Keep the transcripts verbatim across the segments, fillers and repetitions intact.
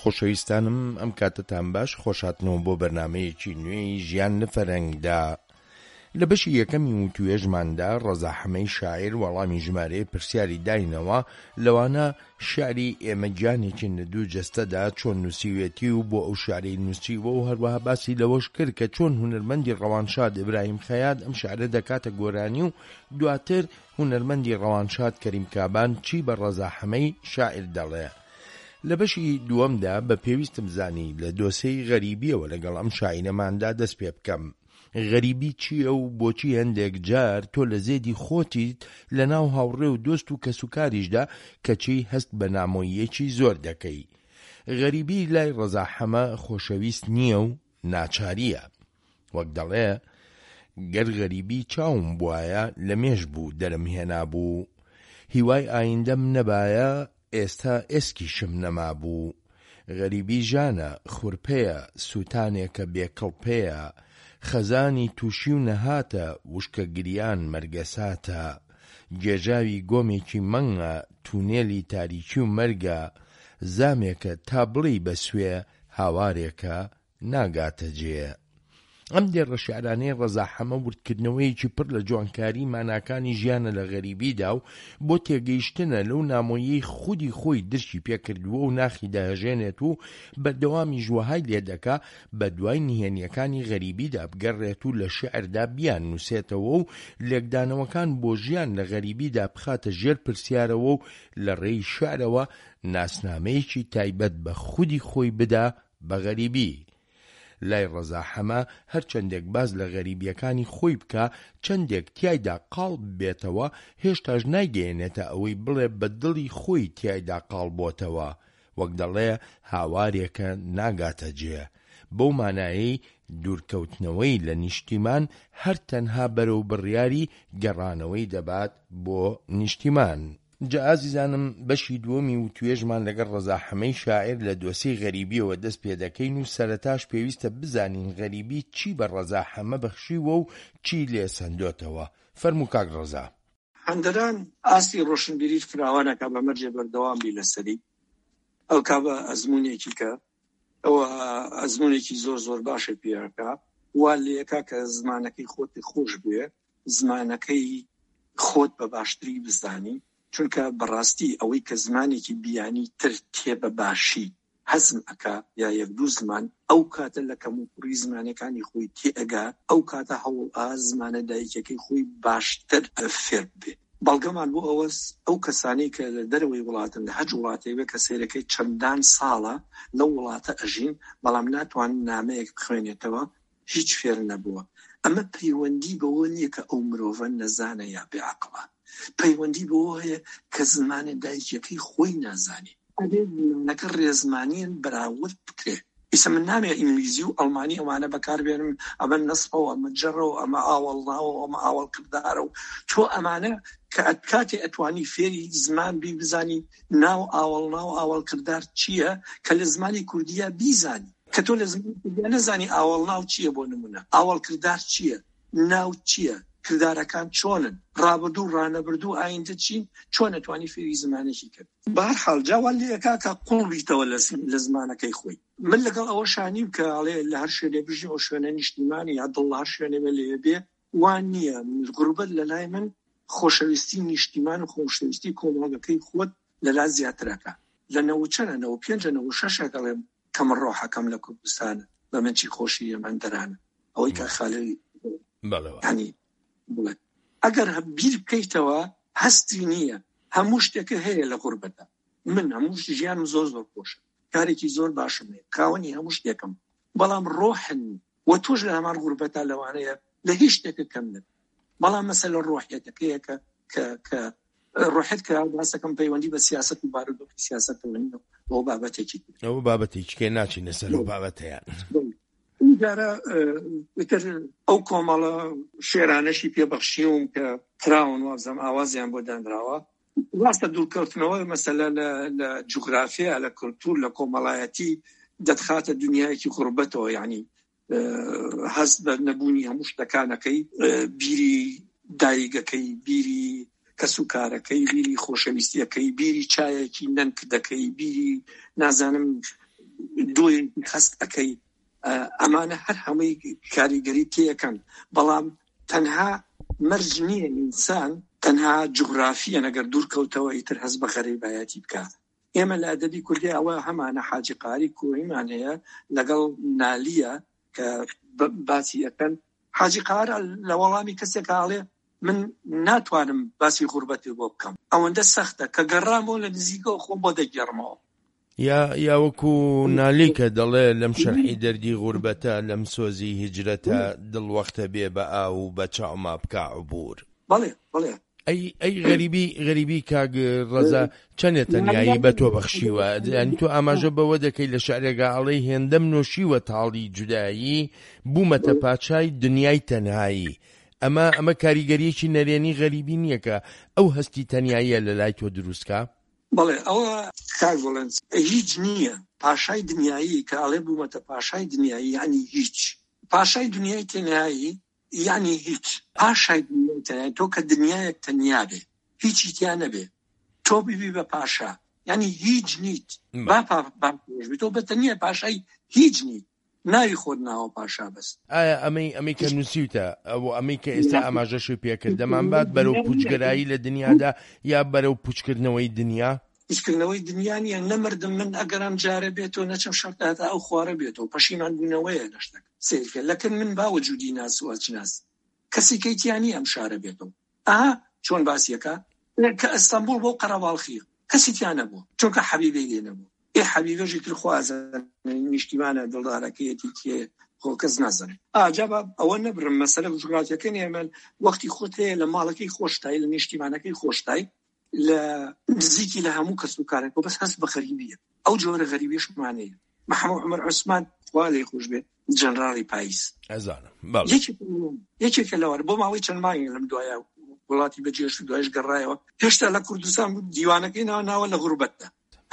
خۆشەویستانم ئەم کاتتان باش خۆشهاتنەوە بۆ بەرنامەیەکی نوێی ژیان لە فەرەنگدا. لە بەشی یەکەمی وتوێژماندا ڕەزا حەمەی شاعیر وەڵامی ژمارەیە پرسیاری داینەوە لەوانە شعری ئێمەگیانێکی لە دوو جەستەدا چۆن نووسیوێتی و بۆ ئەو شعرەی نووسیوە و هەروەها باسی لەوەش کرد کە چۆن هونەرمەندی ڕەوانشاد ئیبراهیم خەیات ئەم شعرە دەکاتە گۆرانی و دواتر هونەرمەندی ڕەوانشاد کەریم کابان چی بە ڕەزا حەمەی شاعیر دەڵێ. لە بەشی دووەمدا بە پێویستم زانی لە دۆسەی غەریبیەوە لەگەڵ ئەم شاعینەماندا دەست پێ بکەم. غەریبی چییە و بۆچی هەندێک جار تۆ لە زێدی خۆتیت لە ناو هاوڕێ و دۆست و کەسوکاریشدا کەچی هەست بە نامۆیەکی زۆر دەکەی. غەریبی لای ڕەزا حەمە خۆشەویست نییە و ناچاریە. وەک دەڵێ گەر غەریبی چاوم بوایە لە مێژ بوو دەرم هێنا بوو، هیوای ئایندەم نەبایە ئێستا ئێسکیشم نەما بوو. غەریبی ژانە خوورپەیە سووتانێکە بێکەڵپەیە، خەزانی تووشی و نەهاتە وشکە گریان مەرگەساتە، گێژاوی گۆمێکی مەنگە تونێلی تاریکی و مەرگە، زامێکە تا بڵی بە سوێ هاوارێکە ناگاتە جێ. ئەم دێڕە شیعرانەی ڕەزا حەمە وردکردنەوەیەکی پڕ لە جوانکاری ماناکانی ژیانە لە غەریبیدا و بۆ تێگەیشتنە لەو نامۆیەی خودی خۆی درشی پێکردووە و ناخی داهێژێنێت و بەردەوامی ژوەهای لێدەکا بە دوای نهێنیەکانی غەریبیدا بگەڕێت و لە شیعردا بیان نووسێتەوە و لێکدانەوەکان بۆ ژیان لە غەریبیدا بخاتە ژێر پرسیارەوە و لە ڕێی شیعرەوە ناسنامەیەکی تایبەت بە خودی خۆی بدا بە غەریبی. لای ڕەزا حەمە هەر چەندێک باز لە غەریبیەکانی خۆی بکە چەندێک تیایدا قاڵ بێتەوە هێشتاش نایگەێنێتە ئەوەی بڵێ بە دڵی خۆی تیایدا قاڵ بۆتەوە. وەک دەڵێ هاوارێکە ناگاتە جێ. بەو مانایی دوورکەوتنەوەی لە نیشتیمان هەر تەنها بەرەو بڕیاری گەڕانەوەی دەبات بۆ نیشتیمان. جا ئازیزانم بەشی دووەمی و توێژمان لەگەڵ ڕەزا حەمەی شاعیر لە دۆسەی غەریبیەوە دەست پێ دەکەین و سەرەتاش پێویستە بزانین غەریبی چی بە ڕەزا حەمە بەخشیوە و چی لێ سەندۆتەوە. فەرموو کاک ڕەزا. هەندەران ئاستی ڕۆشنبیری فراوانەکە بە مەرجێ بەردەوام بی لەسەری ئەو کا بە ئەزمونێکی کە ئەوە ئەزمونێکی زۆر زۆر باشە پێەکە وا لێەکە کە زمانەکەی خۆتی خۆش بوێ، زمانەکەی خۆت بە باشتری بزانی، چونکە بەڕاستی ئەوەی کە زمانێکی بیانی تر تێ بە باشی هەزم ئەکا یا یەک دوو زمان ئەو کاتە لە کەم و کوڕی زمانەکانی خۆی تێ ئەگا ئەو کاتە هەوڵ ئا زمانە دایکەکەی خۆی باشتر فێر بێ. بەڵگەمان بۆ ئەوەس ئەو کەسانی کە لە دەرەوەی وڵاتن لە هەج وڵاتێوێ کە سێرەکەی چەندان ساڵە لەو وڵاتە ئەژین بەڵام ناتوانن نامەیەک بخوێنێتەوە هیچ فێر نەبووە. ئەمە پەیوەندی بەوە نییە کە ئەو مرۆڤە نەزانە یا بێعەقڵە، پەیوەندی بەوە هەیە کە زمانە دایکەکەی خۆی نازانی. ئەبێ نەکە ڕێزمانیان بەراورد بکرێ. ئیسە من نامێ ئینگلیزی و ئەڵمانی ئەوانە بەکاربێنم ئەمە نەسبە و ئەمە جەڕە و ئەمە ئاوەڵناوە و ئەمە ئاوەڵ کردارە و چۆ ئەمانە کە کاتێ ئەتوانی فێری زمان بی بزانی ناو ئاوەڵناو و ئاوەڵ کردار چییە کە لە زمانی کوردیە بیزانی، کە تۆ لە زمانی کوردیە نەزانی ئاوەڵناو چییە بۆ نمونە، ئاوەڵ کردار چییە، ناو چییە، کردارەکان چۆنن، ڕابردوو ڕانەبردوو ئایندە چین، چۆن ئەتوانی فێری زمانێکی کرد. بەهەرحاڵ جاوان لێکا کە قوڵ بیتەوە لە زمانەکەی خۆی. من لەگەڵ ئەوە شانیم کە ئاڵێ لە هەر شوێنێ بژی ئەو شوێنە نیشتیمانی یا دڵ هەر شوێنێ لێ بێ وان نییە. غوربەت لە لای من خۆشەویستی نیشتیمان و خۆشەویستی کۆمەڵگەکەی خۆت لەلا زیاترەکە. لە نەوە چەنە نەوە پێنجە نەوە شەشە دەڵێم کەم ڕۆحەکەم لە کوردستانە بە من چی خۆشی ئەمەندەرانە ئەوەی کە خاڵەوی ینی بڵێت ئەگەر بیر بکەیتەوە هەستی نییە. هەموو شتێکە هەیە لە غوربەتە. من هەموو ژیانم زۆر زۆر خۆشە، کارێکی زۆر باشم هەیە، خاوەنی هەموو شتێکم، بەڵام ڕۆحن وە تۆش لە هەمان غوربەتە لەوانەیە لە هیچ شتێکە کەم نێت. بەڵام مەسەلە ڕۆحیەتەکەیە کە کە ڕۆحێت کە باسەکەم پەیوەندی بە سیاسەت و بارودۆخی سیاسەتەوە نینە بۆ بابەتێکی ئەو بابەتێکی کێ ناچینە سەر ئەو بابەتەیان. جارە ئەو کۆمەڵە شێرانەشی پێبەخشیوم کە کراون وابزەم ئاوازیان بۆ دانراوە ڕاستە دوورکەوتنەوە مەسەلە لە جوغرافیا لە کولتور لە کۆمەڵایەتی دەتخاتە دنیایەکی غوربەتەوە، یعنی هەست بە نەبوونی هەموو شتەکانەکەی، بیری دایگەکەی، بیری کەسوکارەکەی، بیری خۆشەویستیەکەی، بیری چایەکی نەنک دەکەی، بیری نازانم دوی خست ئەەکەی ئەمانە هەر هەمووی کاریگەری تێەکەن بەڵام تەنها مەرج نییە ئینسان تەنها جوغرافیە نەگەر دوور کەوتەوە ئیتر هەست بە غەریبایەتی بکات. ئێمە لە ئەدەبی کوردی ئەوە هەمانە حاجی قاری کوڕیمان هەیە لەگەڵ نالیە کە باسی ئەەکەن. حاجی قارە لە وەڵامی کەسێک ئاڵێ من ناتوانم باسی غوربەتی بۆ بکەم، ئەوەندە سەختە کە گەڕامەوە لە نزیکەوە خۆم بۆ دەگەڕمەوە. یا یا وەکو نالیکە دەڵێ لەم شەرحی دەردی غوربەتە لەم سۆزی هیجرەتە دڵوەختە بێ بە ئاو و بە چاوما بکە عبور. بەڵێ بەڵێ ئەی ئەی غەریبی غەریبی کاگ ڕەزا چەندێ تەنیایی بە تۆ بەخشیوە؟ ینی تۆ ئاماژە بەوە دەکەی لە شعرێگا ئەڵێ هێندەم نۆشیوە تاڵی جودایی بوومەتە پاچای دنیای تەنهایی. ئەمە ئەمە کاریگەریەکی نەرێنی غەریبی نییە کە ئەو هەستی تەنیاییە لە لای تۆ دروستکە؟ بەڵێ ئەوە کاک بڵێنس هیچ نییە. پاشای دنیایی کە ئەڵێ بوومەتە پاشای دنیایی یعنی هیچ. پاشای دنیای تەنیایی یعنی هیچ. پاشای دنیای تەنیایی تۆ کە دنیایەک تەنیا بێ هیچی تیا نەبێ تۆ بیبی بە پاشا یعنی هیچ نیت با پاش بێ تۆ بە تەنیا پاشای هیچ نیت ناوی خۆت ناوە پاشا بەس. ئایا ئەمەی ئەمەی کە نووسیوتە ئەو ئەمەی کە ئێستا ئاماژەشی پێکرد دەمانبات بەرەو پوچگەرایی لە دنیادا یا بەرەو پوچکردنەوەی دنیا؟ پوچکردنەوەی دنیا نیە. نەمردم من ئەگەرم جارە بێتەوە نەچەم شەرتاتا ئەو خوارە بێتەوە پەشیمان بوونەوەیە لە شتێک سیرکە لەکن من باوە جوودی ناسووە چناس کەسی کەیتیانی ئەم شارە بێتەوە. ئاها چۆن باسیەکە کە ئەستەمبول بۆ قەرەباڵخی کەسی تیان نەبوو چونکە حەبیبەی لێ نەبوو. ئێ حەبیبەژی تر خوازە نیشتیمانە دڵدارەکەیەتی تێ خۆ کەس نازانێت. ئاجابە ئەوە نەبرم مەسەلە جوغرافیەکەی ئێمە وەختی خۆت هەیە لە ماڵەکەی خۆشتای لە نیشتیمانەکەی خۆشتای لە نزیکی لە هەموو کەس و کارێک بەس هەست بە غەریبیە. ئەو جۆرە غەریبیشمانەیە. محەممەد عومەر عوسمان خوا لێی خۆش بێت جەنراڵی پاییس ئەزانم یەکێکە لەوە بۆ ماوەی چەند مانگی لەم دوایە وڵاتی بەجێش دوایش گەڕایەوە هێشتا لە کوردستان دیوانەکەی ناوە ناوە لە غوربەتە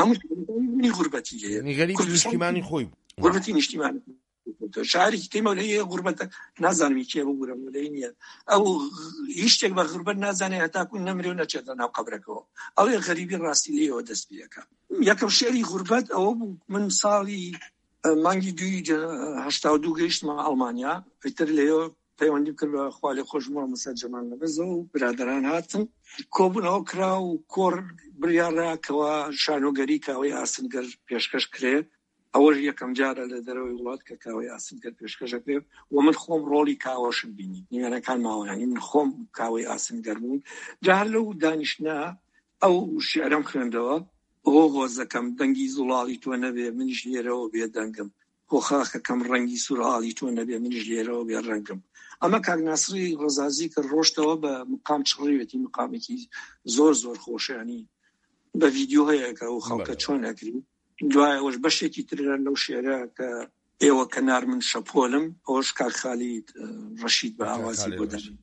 هەمووی غوربەتی غەریبی نیشتیمانی خۆی غوربەتی نیشتیمانی شاعرێکی تێمە لە غوربەتە نازانمی کێ بگورم لەی نییە ئەو هیچ شتێک بە غوربەت نازانێ هەتاکو نەمرێ و نەچێتە ناو قەبرەکەەوە ئەڵێ غەریبی ڕاستی لێەوە دەست پێەکە. یەکەم شێری غوربەت ئەوە بوو من ساڵی مانگی دوی هەشتا و دوو گەیشتمە ئەڵمانیا ئیتر لێەوە پەیوەندی کرد بە خوا لێ خۆشمەوە مەسەد جەمال نەبەزەوە و برادران هاتن کۆبوونەوە کرا و کۆڕ بریاڕاکەوە شانۆگەری کاوەی ئاسنگەر پێشکەش کرێ. ئەوەش یەکەم جارە لە دەرەوەی وڵات کە کاوەی ئاسنگەر پێشکەشە کرێ و من خۆم ڕۆڵی کاوەشم بینی نیوێنەکان ماوەیانی من خۆم کاوەی ئاسنگەر بوون. جا هەر لەو دانیشتنا ئەو شیعرەم خوێندەوە ئۆ هۆزەکەم دەنگی زوڵاڵی تۆ نەبێ منیش لێرەوە بێ دەنگم خۆ خاخەکەم ڕەنگی سوورعاڵی تۆ نەبێ منیش لێرەوە بێ ڕەنگم. ئەمە کاک ناسری ڕۆزازی کە ڕۆشتەوە بە مقام چڕێوێتی مقامێکی زۆر زۆر خۆشیانی بە ڤیدیۆ هەیە کە ئەو خەڵکە چۆن ئەکری. دوایەوەش بەشێکی ترە لەو شێرە کە ئێوە کەنار من شەپۆلم ئەوش کاک خالید ڕەشید بە ئاوازی بۆ دەن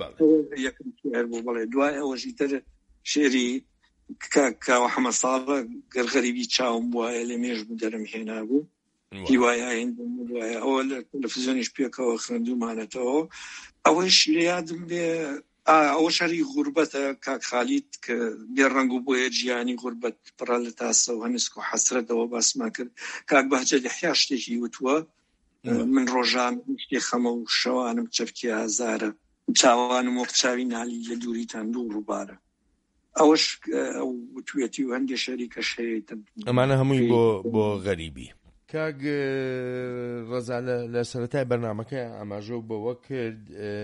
یەکم شێر بوو. بەڵێ دوای ئەوەشی تر شێری کاوە حەمە ساڵە گەرغەریبی چاوم وایە لە مێژ بوو دەرم هێنا بوو هیوایە وایە ئەوە لە تەلەڤیزیۆنیش پێکەوە خوێندومانەتەوە. ئەوەش لە یادم بێ ئەوە شەری غوربەتە کاک خالید کە بێڕەنگ و بۆیە گیانی غوربەت پڕە لە تاسە و هەنسک و حەسرەتەوە باسمان کرد. کاک بەهجە یحیا شتێکی وتووە من ڕۆژان شتێ خەمە و شەوانم چەفکی ئازارە چاوانم وەک چاوی نالی لە دووریتان دوو ڕووبارە. ئەوەش وتوێتی و هەندێک شەریکە شەیەتن ئەمانە هەمووی بۆ بۆ غەریبی. کاگ ڕەزا لە سەرەتای بەرنامەکە ئاماژە بەوە کرد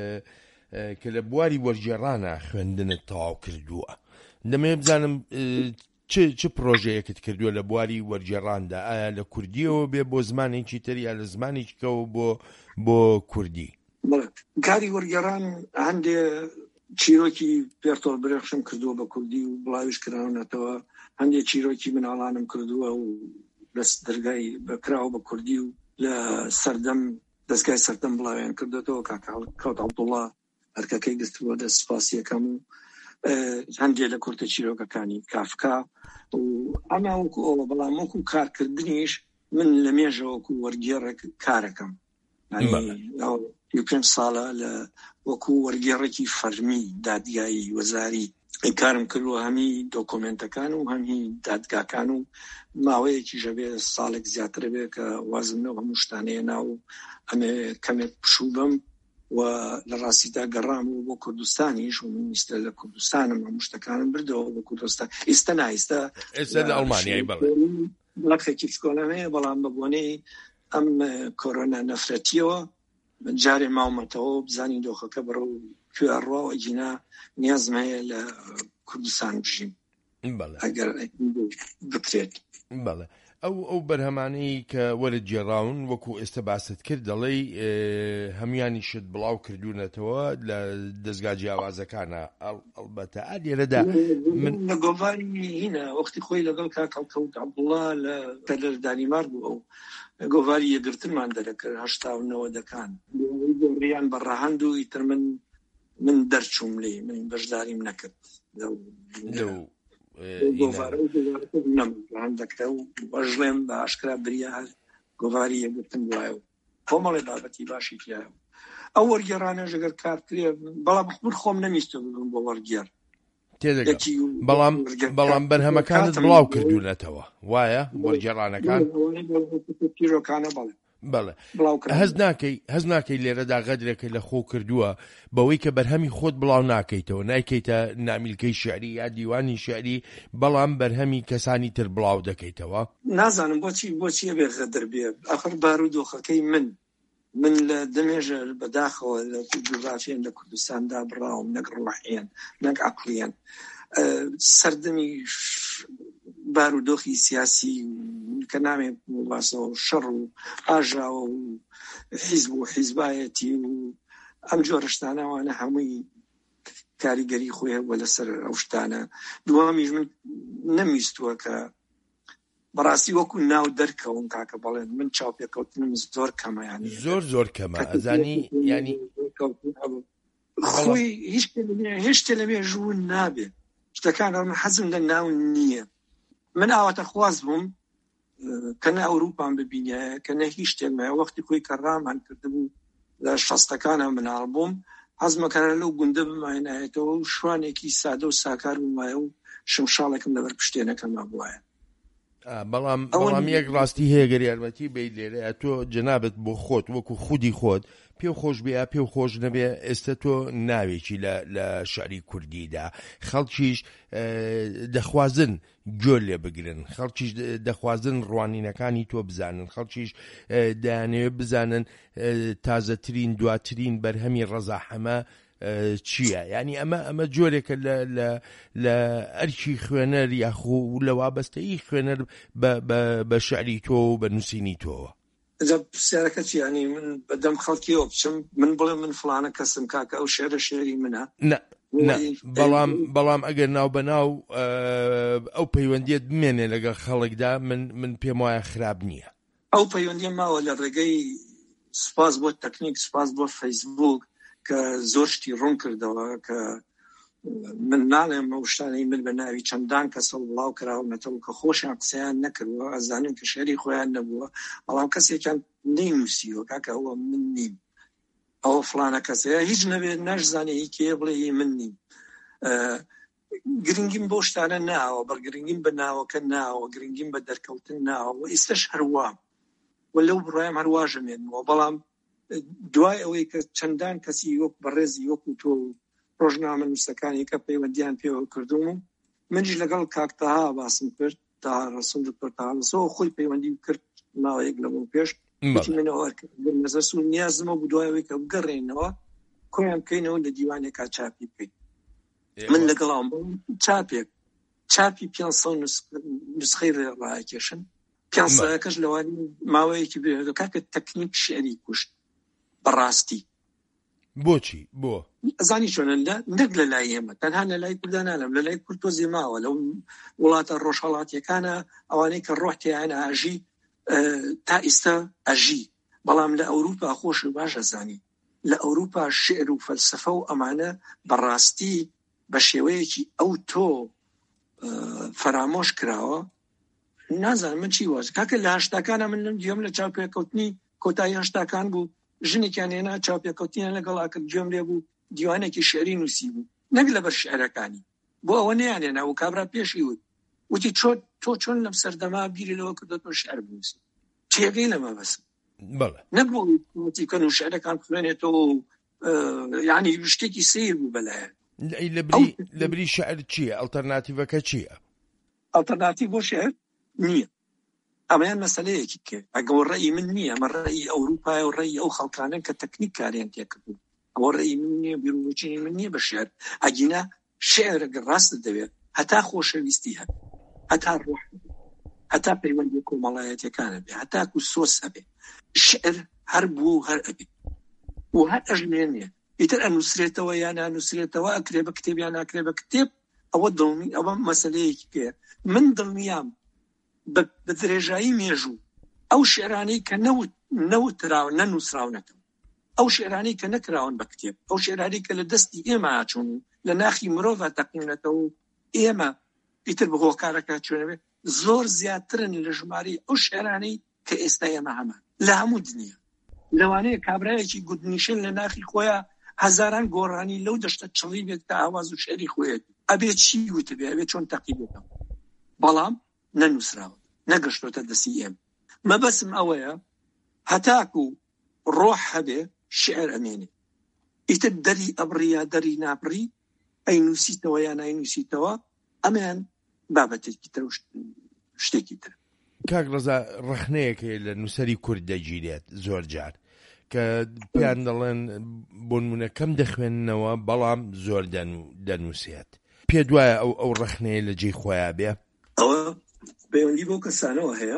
کە لە بواری وەرگێڕانە خوێندنت تەواو کردووە. دەمێ بزانم چ پرۆژەیەکت کردووە لە بواری وەرگێڕاندا؟ ئایا لە کوردیەوە بێ بۆ زمانێکی تر یا لە زمانێکەوە بۆ بۆ کوردی؟ کاری وەرگێڕان هەندێ چیرۆکی پێرتۆڵ برێخشم کردووە بە کوردی و بڵاویش کراونەتەوە. هەندێک چیرۆکی مناڵانم کردووە و دەست دەرگای بەکراوە بە کوردی و لە سەردەم دەستگای سەردەم بڵاویان کردێتەوە کاکەوت عەبدوڵڵا هەرکەکەی گرتووە دەست سپاسیەکەم و هەندێک لە کورتە چیرۆکەکانی کافکا و ئەما وەکو ئەوە بەڵام وەکو کارکردنیش من لە مێژەوەکو وەرگێڕێک کارەکەم پێنج ساڵە لە وەکو وەرگێڕێکی فەرمی دادگایی وەزاری کارم کردووە هەمی دۆکۆمنتەکان و هەمی دادگاکان و ماوەیەکی ژەبێ ساڵێک زیاتر بێ کە وازمەوە هەموو شتانەیە ناو ئەمێ کەمێک پشوو بم و لە ڕاستیدا گەڕام و بۆ کوردستانیش و منیستە لە کوردستانم هەموو شتەکانم بردەوە بۆ کوردستان. ئێستا نایستا ئێستا لە ئەڵمانیای بڵێ لەخێکی پسکۆلەمەیە بەڵام بە بۆنەی ئەم کۆرۆنا نەفرەتیەوە جارێ ماومەتەوە بزانین دۆخەکە بڕە و کوێ ئەڕواوە جینا نیازم هەیە لە کوردستان بژیم ئەگەر بکرێت. بەڵێ ئەو ئەو بەرهەمانەی کە وەرە جێڕاون وەکو ئێستا باست کرد دەڵێ هەمویانی شت بڵاو کردوونەتەوە لە دەستگا جیاوازەکانە. ئەڵبەتە ئالێرەدا من لە گۆڤاری هینە وەختی خۆی لەگەڵ کاکەڵکەوت عەبدوڵڵا لە لە دانیمارک بوو ئەو گۆڤاری یەکگرتنمان دەرەکرد هەشتا و نەوەدەکان ڕیان بەڕەهەند و ئیتر من من دەرچووم لێ من بەشداریم نەکرد لەو گۆڤارەکە و بەژڵێم بە ئاشکرا بریا گۆڤاری یەکگرتن وایە و کۆمەڵی بابەتی باشی تایە. ئەو وەرگێڕانە ژەگەر کار کرێ بەڵام من خۆم نەمیستە ببم بۆ وەرگێڕ بەڵام بەڵام بەرهەمەکانت بڵاو کردوونەتەوە وایە وەرگێڕانەکان پیرۆکانە بەڵێ بەڵێ هەز ناکەی هەز ناکەی لێرەدا غەدرێکە لە خۆ کردووە بەوەی کە بەرهەمی خۆت بڵاو ناکەیتەوە نایکەیتە نامیلکەی شعری یا دیوانی شعری بەڵام بەرهەمی کەسانی تر بڵاو دەکەیتەوە. نازانم بۆچی بۆچیە بێ غەدر بێ ئەخر بارودۆخەکەی من من لە دمێژە بەداخەوە لە جوغرافیان لە کوردستاندا بڕاوم نەک ڕوحیان نەک عەقلیان سەردەمی بارودۆخی سیاسی کە نامێ واسەوە شەڕ و ئاژاوە و حیزب و حیزبایەتی و ئەم جۆرە شتانەوانە هەمووی کاریگەری خۆی هەبووە لەسەر ئەو شتانە. دووەمیش من نەمیستووە کە بەڕاستی وەکو ناو دەرکەون کاکە بەڵێن من چاوپێکەوتنم زۆر کەمە ینی زۆر زۆر کەمە ئەزانی ینی خۆی هیچ شتێ لەبێ ژوون نابێ شتەکان من حەزم لە ناو نییە. من ئاواتە خواز بووم کە نە ئەوروپان ببینە کە نە هیچ شتێمە وەختی خۆی کە ڕامان کردبوو لە شەستەکانە مناڵ بووم حەزمەکەرە لەو گوندە بماینایەتەوە و شوانێکی سادە و ساکار بمایە و شمشاڵێکم لەبەر پشتێنەکەمە بووایە. بەڵام بەڵام یەک ڕاستی هەیە گەر یارمەتی بێ لێرە تۆ جەنابەت بۆ خۆت وەکو خودی خۆت پێ خۆش بێ پێ خۆش نەبێ ئێستا تۆ ناوێکی لە لە شعری کوردیدا خەڵکیش دەخوازن گوێ لێ بگرن خەڵکیش دەخوازن ڕوانینەکانی تۆ بزانن خەڵکیش دەیانەوێت بزانن تازەترین دواترین بەرهەمی ڕەزا حەمە چییە ینی ئەمە ئەمە جۆرێکە لە لە لە ئەرکی خوێنەر یاخۆ و لە وابەستەی خوێنەر بە شعری تۆ و بە نووسینی تۆوە. پرسیارەکە چی ینی من بەدەم خەڵکیەوە بچم من بڵێ من فڵانە کەسم کاکە ئەو شێرە شێری منە بەڵام بەڵام ئەگەر ناو بەناو ئەو پەیوەندیت بمێنێ لەگەڵ خەڵکدا من من پێم وایە خراپ نییە. ئەو پەیوەندی ماوە لە ڕێگەی سپاس بۆ تەکنیک سپاس بۆ فەیسبوک کە زۆر شتی ڕوون کردەوە کە من ناڵێم ئەو شتانەی من بە ناوی چەندان کەسە بڵاو کراونەتەوە کە خۆشیان قسەیان نەکردووە ئەزانین کە شێری خۆیان نەبووە بەڵام کەسێکیان نەینووسیوە کاکە ئەوە من نیم ئەوە فڵانە کەسەیە هیچ نەبێت نەشزانێ هی کێ بڵێ هی من نیم. گرنگیم بۆ شتانە ناوە بەرگرنگیم بە ناوەکە ناوە گرنگیم بە دەرکەوتن ناوە ئێستش هەروە و لەو بڕایم هەرواژەمێنەوە بەڵام دوای ئەوەی کە چەندان کەسی وەک بەڕێزی وەکو تۆ ڕۆژنامە نووسەکانی کە پەیوەندیان پێوە کردوم منیش لەگەڵ کاکتەها باسم کرد تا ڕسوم پرتانسەوە خۆی پەیوەندی کرد ماوەیەک لەبوو پێش نەزەر سوور نیازمە بوو دوایەوەی کە بگەڕێنەوە کۆیان بکەینەوە لە دیوانێکا چاپی بکەین. من لەگەڵام چاپێک چاپی پێنسە نسخەی ڕێڕایەکێشن پێنسەکەش لەوانی ماوەیەکی بێ کاکە تەکنیک شێری کوشت بەڕاستی. بۆچی بۆ ئەزانی چۆنە نەک لە لای ئێمە تەنها لە لای کوردانانم لە لای کورد تۆ زێماوە لەو وڵاتە ڕۆژهەڵاتیەکانە ئەوانەی کە ڕۆحتیان ئاژی تا ئێستا ئەژی بەڵام لە ئەوروپا خۆش و باش ئەزانی لە ئەوروپا شعر و فەلسەفە و ئەمانە بەڕاستی بە شێوەیەکی ئەو تۆ فەرامۆش کراوە نازانم من چی واز کاکە لە هەشتاکانە من گوێم لە چاوپێکەوتنی کۆتایی هەشتاکان بوو ژنێکیان هێنا چاوپێکەوتنیان لەگەڵا کرد گوێم لێ بوو دیوانێکی شێری نووسی بوو نەک لەبەر شعرەکانی بۆ ئەوە نەیانێنا و کابرا پێشی وت وتی تۆ چۆن لەم سەردەما بیری لەوە کردەوە شعر بنووسی تێگەی لەمە بەسم نەبوو وتی کەن و شعرەکان خوێنێتەوە یعنی شتێکی سیر بوو بەلایەن لەبری شعر چییە؟ ئەڵتەرناتیڤەکە چییە؟ ئەڵتەرناتیڤ بۆ شعر نییە. ئەمەیان مەسەلەیەکی کێ ئەگەڵ ڕێی من نییە، مە ڕێی ئەوروپای و ڕێی ئەو خەڵکانن کە تەکنیک کاریان تێکردو، ئەوە ڕێی من نییە، بیرروچینی من نییە بە شعر. ئەگینا شعر ئەگەر ڕاستت دەوێت هەتا خۆشەویستی هەبێ، هەتا ڕۆح هەبێ، هەتا پەیوەندی کۆمەڵایەتیەکانە بێ، هەتاکو سۆس هەبێ، شعر هەر بوو هەر ئەبێ و هەر ئەژمێنێ ئیتر ئەنووسرێتەوە یان نانووسرێتەوە، ئەکرێ بە کتێب یان ناکرێ بە کتێب. ئەوە دڵنی ئەوە مەسەلەیەکی پێ من دڵنیام بە درێژایی مێژوو ئەو شعرانەی کە نەوتراون نەنووسراونەتەوە، ئەو شعرانەی کە نەکراون بە کتێب، ئەو شعرانەی کە لە دەستی ئێمە ئاچوون لە ناخی مرۆڤ تەقینەتەوە ئێمە ئیتر بە هۆکارەکە چۆنەوێ زۆر زیاترن لە ژماری ئەو شعرانەی کە ئێستا ئێمە هەمان لە هەموو دنیا. لەوانەیە کابرایەکی گوتنیشن لە ناخی خۆیان هەزاران گۆڕانی لەو دەشتە چڵی بێت کە ئاواز و شعری خۆیەت ئەبێت چی وتبێ، ئەبێت چۆن تەقیبێتەوە، بەڵام نەنووسراوە، نەگەشتۆتە دەستی ئێمە. مەبەسم ئەوەیە هەتاکو ڕۆح هەبێ شعر ئەمێنێ، ئیتر دەری ئەبڕیا دەری نابڕی ئەی نووسیتەوە یان ناینووسیتەوە، ئەمیان بابەتێکی تر شتێکی تر. کاک ڕەزا ڕەخنەیەک لە نووسەری کورد دەگیرێت زۆر جار کە پێیان دەڵێن بۆ نمونە کەم دەخوێننەوە بەڵام زۆر دەنووسێت. پێ دوایە ئەو ئەو ڕەخنەیە لە جێی خۆیان بێ؟ ئەوە پەیوەندی بۆ کەسانەوە هەیە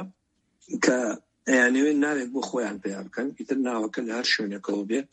کە ئەیانەوێت ناوێت بۆ خۆیان پێیان بکەن، ئیتر ناوەکە لە هەر شوێنێکەوە بێت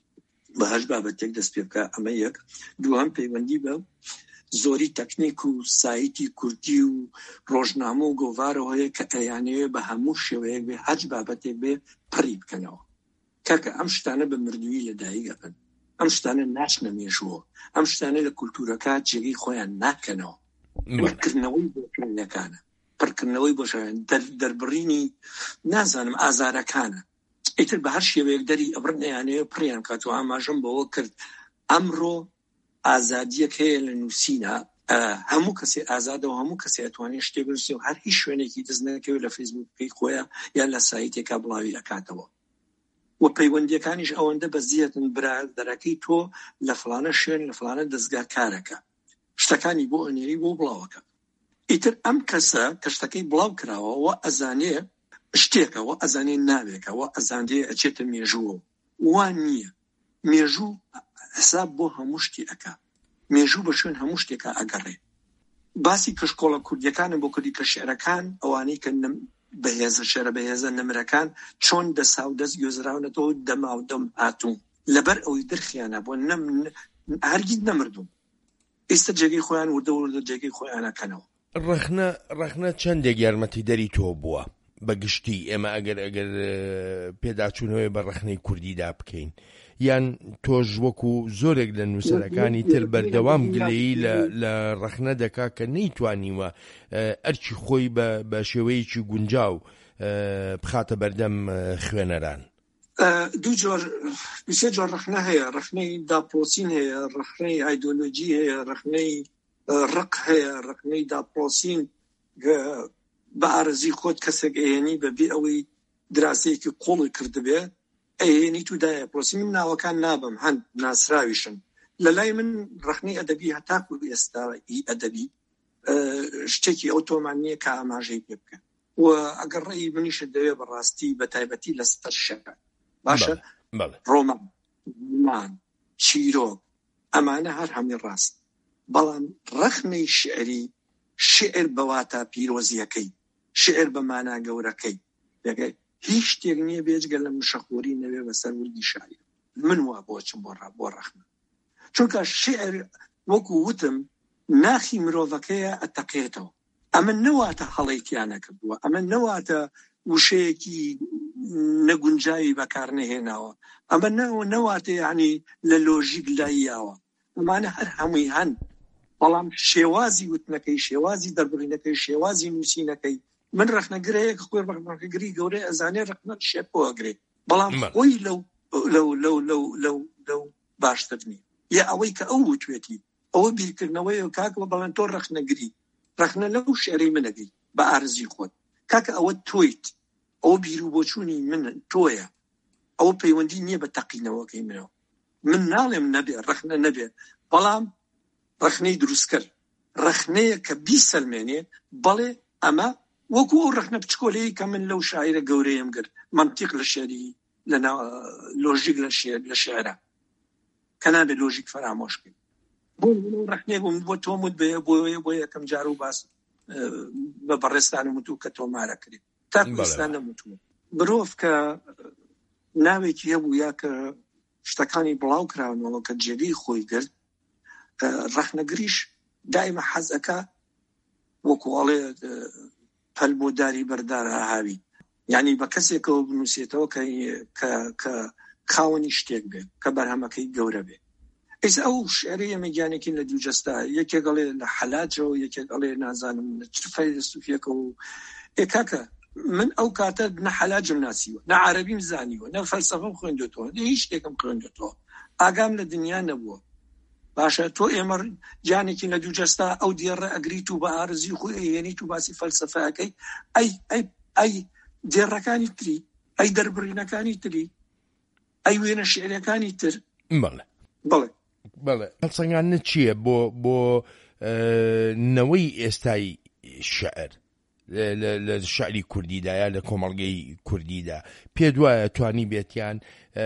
بە هەر بابەتێک دەست پێ بکە. ئەمە یەک. دووەم پەیوەندی بە زۆری تەکنیک و سایتی کوردی و ڕۆژنامە و گۆڤارەوە هەیە کە ئەیانەوێت بە هەموو شێوەیەک بێ هەر بابەتێک بێ پڕی بکەنەوە. کاکە ئەم شتانە بە مردووی لەدایک ئەبن، ئەم شتانە ناچنە مێژووە، ئەم شتانە لە کولتورەکە جێگەی خۆیان ناکەنەوە. پڕکردنەوەی بۆشایەکانە، پڕکردنەوەی بۆشایەن دەربڕینی نازانم ئازارەکانە، ئیتر بە هەر شێوەیەک دەری ئەبرن ئەیانەیە پڕیان کاتەوە. ئاماژەم بەوە کرد ئەمڕۆ ئازادیەک هەیە لە نووسینە، هەموو کەسێ ئازادە و هەموو کەسێ ئەتوانێت شتێک بنووسێ و هەر هیچ شوێنێکی دەست نەکەوێت لە فەیسبووکەکەی خۆیان یان لە سایتێکا بڵاوی ئەکاتەوە. و پەیوەندیەکانیش ئەوەندە بەزیەتن برادەرەکەی تۆ لە فلانە شوێن لە فلانە دەستگا کارەکە، شتەکانی بۆ ئەنێری بۆ بڵاوەکە. ئیتر ئەم کەسە کە شتەکەی بڵاو کراوە و ئەزانێ شتێکەوە، ئەزانێ ناوێکەوە، ئەزانێ ئەچێتە مێژووە. وان نییە، مێژوو حساب بۆ هەموو شتی ئەکا، مێژوو بە شوێن هەموو شتێکە ئەگەڕێ. باسی کەشکۆڵە کوردیەکانە بۆ کردی کە شێعرەکان ئەوانەی کە بەهێزە شێرە بەهێزە نمرەکان چۆن دەسا و دەست گوێزراونەتەوە دەما و دەم هاتوون لەبەر ئەوەی دەرخیانە بۆ هەرگیز نەمردوون، ئێستا جێگەی خۆیان وردەوردە جێگەی خۆیانەکەنەوە. ڕەخنە ڕەخنە چەندێک یارمەتی دەری تۆ بووە بەگشتی ئێمە ئەگەر ئەگەر پێداچوونەوەی بە ڕەخنەی کوردیدا بکەین، یان تۆش وەکو زۆرێک لە نووسەرەکانی تر بەردەوام گلەیی لە ڕەخنە دەکا کە نەیتوانیوە ئەرچی خۆی بە شێوەیەکی گونجاو بخاتە بەردەم خوێنەران. دوو جۆر سێ جۆر ڕەخنە هەیە، ڕەخنەی داپۆسین هەیە، ڕەخنەی ئایدۆلۆجی هەیە، ڕەخنەی ڕق هەیە، ڕەخنەی داپۆسین بە ئارەزی خۆت کەسێک ئەهێنی بەبێ ئەوەی دراسەیەکی قوڵی کردبێ ئەهێنی توودایە پرۆسی. من ناوەکان نابم، هەند ناسراویشن. لە لای من ڕەخنەی ئەدەبی هەتاکو ئێستایی ئەدەبی شتێکی ئەوتۆمان نییە کە ئاماژەی پێ بکەن و ئەگەر ڕێی منیشت دەوێت بەڕاستی بە تایبەتی لەسەر شەکە باشە ڕۆمان مان چیرۆک ئەمانە هەر هەمی ڕاست، بەڵام ڕەخنەی شعری شعر بەواتە پیرۆزیەکەی، شعر بە مانا گەورەکەی دەگەی هیچ شتێک نییە بێجگە لە مشەخۆری نەوێ بەسەر وردی شاعیر. من وا بۆچم بۆ ڕا بۆ ڕەخنە، چونکە شعر وەکو وتم ناخی مرۆڤەکەیە ئەتەقێتەوە. ئەمە نەواتە هەڵەیتیانە کردووە، ئەمە نەواتە وشەیەکی نەگونجاوی بەکار نەهێناوە، ئەمە نەواتە یعنی لە لۆژیک لاییاوە. ئەمانە هەر هەمووی هەن، بەڵام شێوازی وتنەکەی، شێوازی دەربڕینەکەی، شێوازی نووسینەکەی. من ڕەخنەگرەیەک خۆی ڕەخنەگری گەورەی ئەزانێ ڕەخنە شێپۆگرێ، بەڵام خۆی لەو لەو لەو لەو لەو لەو باشتر نیە. یا ئەوەی کە ئەو وتوێتی ئەوە بیرکردنەوەی کاکەوە بەڵێن تۆ ڕەخنەگری ڕەخنە لەو شێرەی منەگری بە ئارزی خۆت کاکە ئەوە تۆیت ئەو بیر و بۆچوونی من تۆیە ئەو پەیوەندی نییە بە تەقینەوەکەی منەوە من ناڵێم نەبێ ڕەخنە نەبێ بەڵام ڕەخنەی دروست کرد ڕەخنەیە کە بیسەلمێنێ بەڵێ ئەمە وەکو ئەو ڕەخنە بچکۆلەیە کە من لەو شاعیرە گەورەیەم کرد منطق لە شێری لە لۆژیک لە شێر لە شێرە کە نابێ لۆژیک فرامۆش کرد بۆ ڕەخنێ بووم بۆ تۆمت بێ بۆ بۆ یەکەم جار و باس بە بەڕێستانم وتو کە تۆمارە کرد تا کوردستان نەموتووە مرۆڤ کە ناوێکی هەبوو یا کە شتەکانی بڵاو کراونەوە کە جێگەی خۆی کرد ڕەخنەگریش دائما حەزەکە وەکو ئەڵێ پەلبۆداری بەردارە هاوی یعنی بە کەسێکەوە بنووسێتەوە کە خاوەنی شتێک بێ کە بەرهەمەکەی گەورە بێ ئێستا ئەو شعرەی ئەمەگیانێکی لە دووجەستا یەکێک ئەڵێ لە حەلاجەوە یەکێک ئەڵێ نازانم چرفەی دەستوفیەکە و ئێکاکە من ئەو کاتە نە حەلاجم ناسیوە نە عەرەبیم زانیوە نە فەلسەفەم خوێندوێتەوە هیچ شتێکم خوێندوێتەوە ئاگام لە دنیا نەبووە باشە تۆ ئێمە جانێکی لە دووجەستا ئەو دیێڕە ئەگریت و بە ئارزی خۆی ئەهێنیت و باسی فەلسەفەکەی ئەی ئەی ئەی دیێڕەکانی تری ئەی دەربڕینەکانی تری ئەی وێنە شعرەکانی تر بەڵێ بەڵێ بەڵێ هەڵسەنگاندنت چییە بۆ بۆ نەوەی ئێستای شەعر لە شعری کوردیدا یا لە کۆمەڵگەی کوردیدا پێ دوایە توانی بێتیان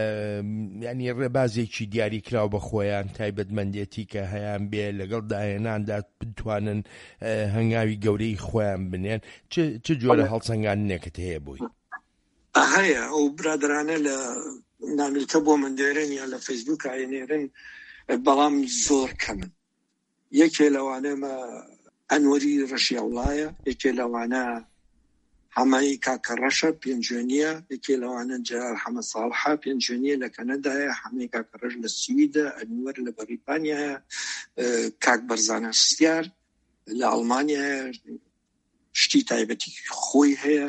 ینی ڕێبازێکی دیاری کراو بە خۆیان تایبەتمەندێتی کە هەیان بێ لەگەڵ داهێناندا بتوانن هەنگاوی گەورەی خۆیان بنێن چ جۆرە هەڵسەنگاندنێکت هەیە بووی هەیە ئەو برادرانە لە ناملکە بۆ من دێرن یا لە فەیسبووک ئاینێرن بەڵام زۆر کەمن یەکێ لەوانەمە ئەنوەری ڕەشیاوڵایە یەکێ لەوانە حەمای کاکە ڕەشە پێنجێنیە یەکێ لەوانە جەلال حەمەد ساڵحە پێنجێنیە لە کەنەدایە حەمای کاکە ڕەش لە سویدە ئەنوەر لە بەریتانیایە کاک بەرزانە شتیار لە ئەڵمانیایە شتی تایبەتی خۆی هەیە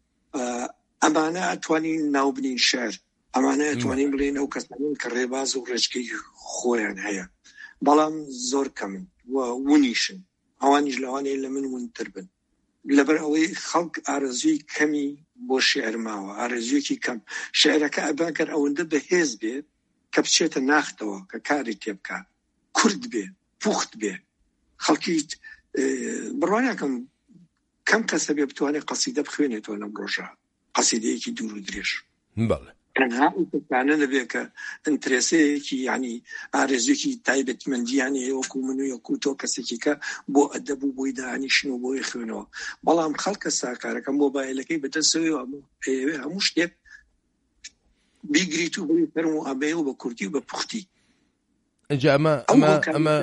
ئەمانە ئەتوانین ناوبنین شەعر ئەمانە ئەتوانین بڵێن ئەو کەسانن کە ڕێباز و ڕێچکەی خۆیان هەیە بەڵام زۆر کەمن و ونیشن ئەوانیش لەوانەیە لە من ونتر بن لەبەر ئەوەی خەڵک ئارەزووی کەمی بۆ شێعر ماوە ئارەزوویەکی کەم شێعرەکە ئەبا کەر ئەوەندە بەهێز بێت کە بچێتە ناختەوە کە کاری تێ بکات کورد بێ پوخت بێ خەڵکی بڕوانیاکەم کەم کەسە بێ بتوانێت قەسیدە بخوێنێتەوە لەم ڕۆژە قەسیدەیەکی دوور و درێژ بەڵێ تەنها ئەوکانە نەبێ کە ئینترێسەیەکی یعنی ئارێزوێکی تایبەتمەندیانی وەکو من و وەکو تۆ کەسێکی کە بۆ ئەدەب و بۆی دانیشتن و بۆی خوێنەوە بەڵام خەڵکە ساکارەکە مۆبایلەکەی بەدەستەوەی هەموو شتێک بیگریت و بۆی فەرم و ئەبێ و بە کوردی و بە پوختی ئەمە ئەمە ئەمە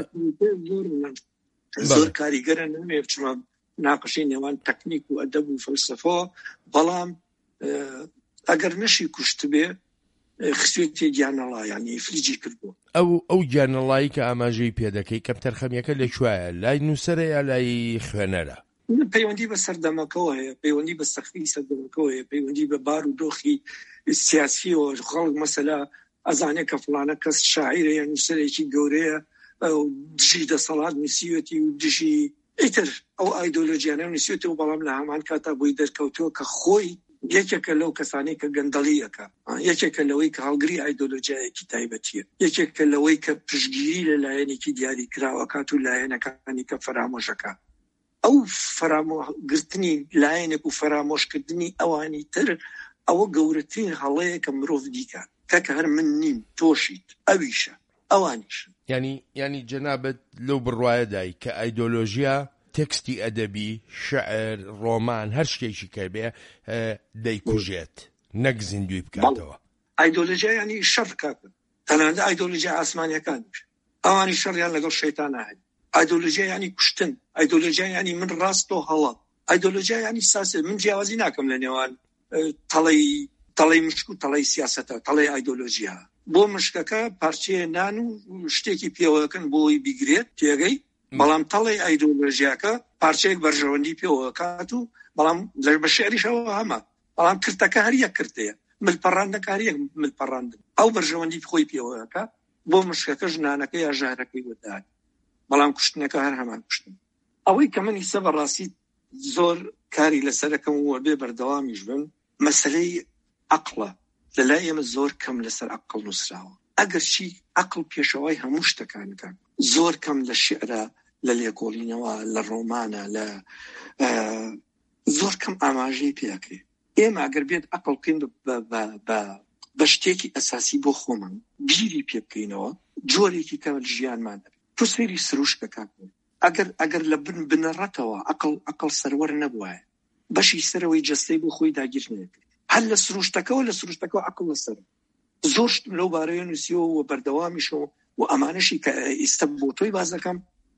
زۆر کاریگەرە نەمێ بچمە ناقەشەی نێوان تەکنیک و ئەدەب و فەلسەفە بەڵام ئەگەر نەشی کوشت بێ خسوێتی گیانەڵا یعنی فریجی کردو ئەو ئەو گیانەڵایی کە ئاماژەی پێدەکەی کەم تەرخەمیەکە لەکوایە لای نووسەرە یا لای خوێنەرە پەیوەندی بە سەردەمەکەەوە هەیە پەیوەندی بە سەختی سەردەمەکەەوە هەیە پەیوەندی بە بار و دۆخی سیاسیەوە خەڵک مەسەلا ئەزانێت کە فڵانە کەس شاعیرە یا نووسەرێکی گەورەیە دژی دەسەڵات نووسیوەتی و دژی ئیتر ئەو ئایدۆلۆژیانە نووسیوەتی و بەڵام لە هەمان کاتا بۆی دەرکەوتەوە کە خۆی یەکێکە لەو کەسانەی کە گەندەڵیەکە یەکێکە لەوەی کە هەڵگری ئایدۆلۆژیایەکی تایبەتیە یەکێکە لەوەی کە پشتگیری لە لایەنێکی دیاری کراوەکات و لایەنەکانی کە فرامۆشەکە ئەو فرامۆگرتنی لایەنێک و فرامۆشکردنی ئەوانی تر ئەوە گەورەترین هەڵەیە کە مرۆڤ دیکات کەکە هەر من نیم تۆشیت ئەویشە ئەوانیشن ینی ینی جەنابەت لەو بڕوایەدای کە ئایدۆلۆژیا تێکستی ئەدەبی شعر ڕۆمان هەر شتێکی کە بێ دەیکوژێت نەک زیندوی بکاتەوە ئایدۆلۆژیا ینی شەڕ کاکە تەنانەت ئایدۆلۆژیا ئاسمانیەکانیش ئەوانی شەڕیان لەگەڵ شەیتانە هەیە ئایدۆلۆژیا ینی کوشتن ئایدۆلۆژیا ینی من ڕاست و هەڵە ئایدۆلۆژیا ینی ساسێ من جیاوازی ناکەم لە نێوان تەڵەی تەڵەی مشک و تەڵەی سیاسەتە تەڵەی ئایدۆلۆژیا بۆ مشکەکە پارچەیە نان و شتێکی پێوەکەن بۆی بیگرێت تێگەی بەڵام تەڵەی ئایدۆلۆژیاکە پارچەیەک بەرژەوەندی پێوە کات و بەڵام بە شێعریشەوە هەمە بەڵام کردەکە هەر یەک کردەیە ملپەڕاندنەکە هەر یەک ملپەڕاندن ئەو بەرژەوەندی خۆی پێوەکە بۆ مشکەکە ژنانەکە یا ژارەکەی وەدات بەڵام کوشتنەکە هەر هەمان کوشتن. ئەوەی کە من هیسە بەڕاستی زۆر کاری لەسەرەکەم وە بێ بەردەوامیش بن مەسەلەی عەقڵە. لەلای ئێمە زۆر کەم لەسەر عەقڵ نووسراوە. ئەگەر چی عەقڵ پێشەوای هەموو شتەکانەکە. زۆر کەم لە شیعرە، لە لێکۆڵینەوە، لە ڕۆمانە، لە زۆر کەم ئاماژەی پێەکرێ. ئێمە ئەگەر بێت عەقڵ بکەین بە شتێکی ئەساسی بۆ خۆمان بیری پێ بکەینەوە جۆرێکی کە ژیانمان دەبێت. تۆ سەیری سروشکە کاکن ئەگەر ئەگەر لە بن بنەڕەتەوە عەقڵ عەقڵ سەروەر نەبووایە بەشی سەرەوەی جەستەی بۆ خۆی داگیر نەکرد. هەر لە سروشتەکەەوە لە سروشتەکەەوە عەقڵ لەسەر زۆر شتم لەو بارەیە نووسیەوە و بەردەوامیشەوە و ئەمانەشی کە ئێستا بۆ تۆی باز دەکەم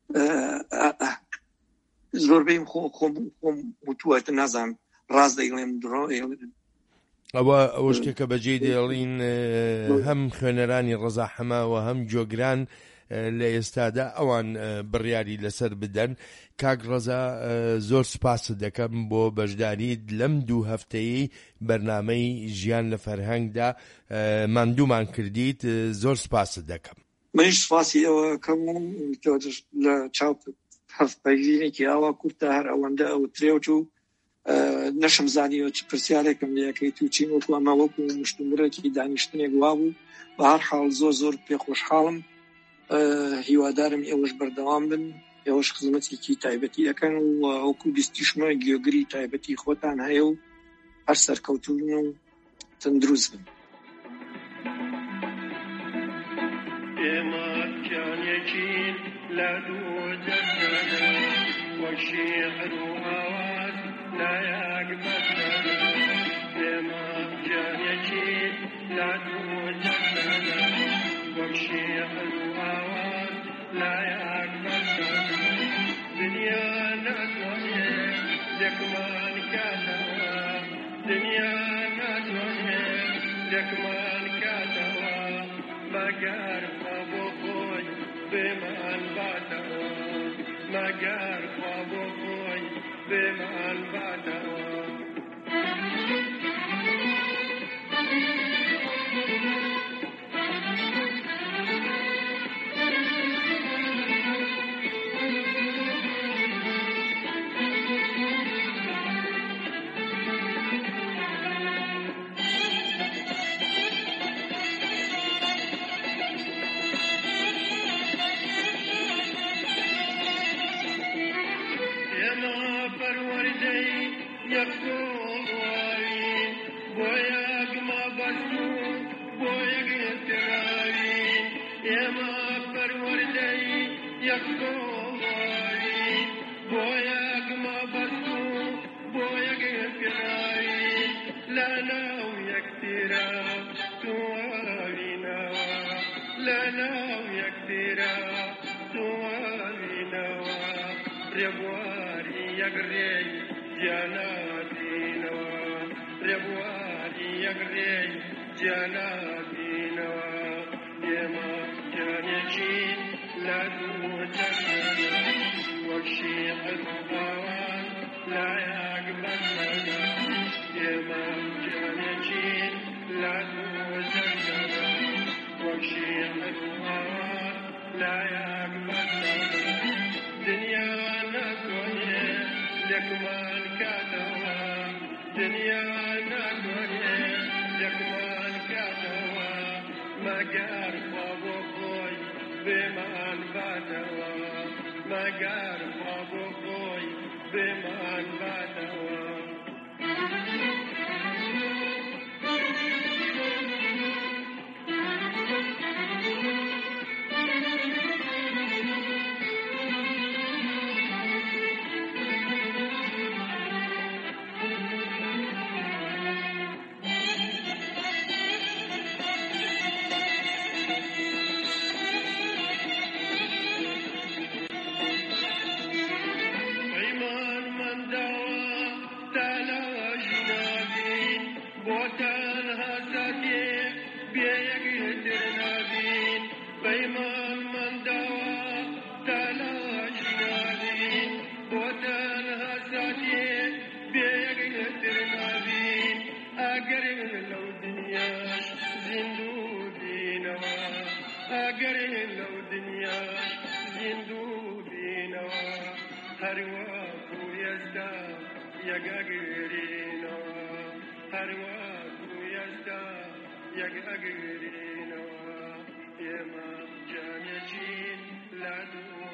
زۆربەی خۆ خۆم خۆم وتووەتە نازانم ڕاز دەیڵێم درۆ ئەوە ئەوە شتێکە بەجێ دێڵین هەم خوێنەرانی ڕەزا حەماوە هەم جۆگران لە ئێستادا ئەوان بڕیاری لەسەر بدەن. کاک ڕەزا زۆر سوپاست دەکەم بۆ بەشداریت لەم دوو هەفتەیەی بەرنامەی ژیان لە فەرهەنگدا ماندوومان کردیت. زۆر سوپاست دەکەم. منیش سوپاسی ئەوە کەم لە چاوت هەفتەیەکی ئاوا کورتە هەر ئەوەندە ئەوترێوت و نەشم زانیەوە چ پرسیارێکم لەکەیت و چین وەکو ئەمە وەکو مشتمرەکی دانیشتنێک وا بوو. بە هەر حاڵ زۆر زۆر پێ خۆشحاڵم. هیوادارم ئێوەش بەردەوام بن، ئێوەش خزمەتێکی تایبەتی ئەەکەن و وەکو بیستیشمە گوێگری تایبەتی خۆتان هەیە و هەر سەرکەوتون و تەندروست بن. ئێمە گیانێکین لە دوو جەنگەدا وەک شیعر و ئاواز لایەک بەسەدا. ئێمە گیانێکین لە دوو جەنگەدا وەک شیعر و ئاواز لایەک بەسەدا. دنیا ناتوانێ دەکمان کاتەوە، دنیا ناتوانێ دەکمان کاتەوە. مەگەر خوا بۆ خۆی بێمان باتەوە، مەگەر خوا بۆ خۆی بێمان باتەوە. Tala jinadi هەروەکو ئێستا یەک ئەگرینەوە هەروەکو ئێستا یەک ئەگرینەوە ئێمە جانێکین لە دوو